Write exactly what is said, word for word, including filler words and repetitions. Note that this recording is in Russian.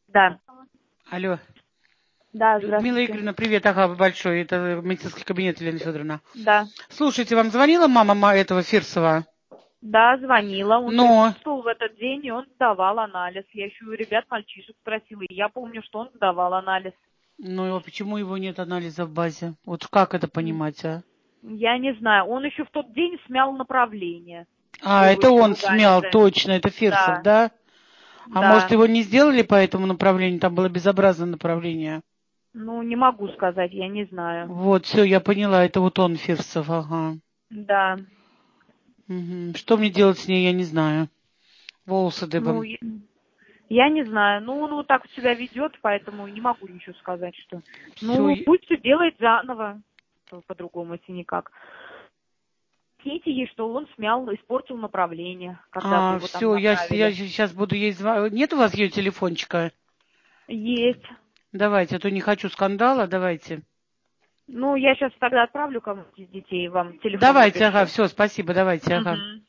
Да. Алло. Да, Людмила здравствуйте. Игоревна, привет, ага, большой. Это медицинский кабинет Елены Федоровна. Да. Слушайте, вам звонила мама ма- этого Фирсова? Да, звонила. Он Но, присутствовал в этот день, и он сдавал анализ. Я еще у ребят мальчишек спросила, и я помню, что он сдавал анализ. ну а почему его нет анализа в базе? Вот как это М, понимать, а? Я не знаю. Он еще в тот день смял направление. А, Его это еще он ругали смял, за это. точно, это Фирсов, Да, да? А может, да. его не сделали по этому направлению? Там было безобразное направление. Ну, не могу сказать, я не знаю. Вот, все, я поняла, это вот он, Фирсов, ага. Да. Мгм. Что мне делать с ней, я не знаю. Волосы Ну, дыбом. я я не знаю. Ну, он вот так себя ведет, поэтому не могу ничего сказать, что... Ну, Все, пусть все делает заново. По- По-другому, если никак. Объясните ей, что он смял, испортил направление, когда вы а, его там все, я, я направили. сейчас буду ей звонить. Нет у вас ее телефончика? Есть. Давайте, а то не хочу скандала, давайте. Ну, я сейчас тогда отправлю кому-то из детей, вам телефон Давайте, ага, напишу. все, спасибо, давайте, ага. Мгм.